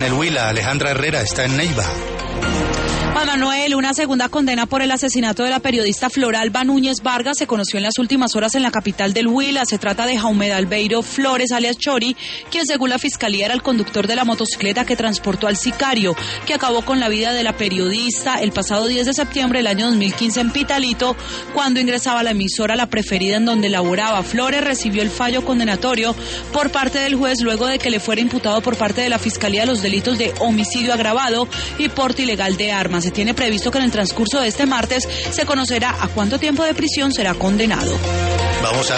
El Huila, Alejandra Herrera, está en Neiva. Juan Manuel, una segunda condena por el asesinato de la periodista Floralba Núñez Vargas se conoció en las últimas horas en la capital del Huila. Se trata de Jaume Dalbeiro Flores, alias Chori, quien según la fiscalía era el conductor de la motocicleta que transportó al sicario, que acabó con la vida de la periodista el pasado 10 de septiembre del año 2015 en Pitalito, cuando ingresaba a la emisora La Preferida en donde laboraba. Flores recibió el fallo condenatorio por parte del juez luego de que le fuera imputado por parte de la fiscalía los delitos de homicidio agravado y porte ilegal de armas. Se tiene previsto que en el transcurso de este martes se conocerá a cuánto tiempo de prisión será condenado. Vamos a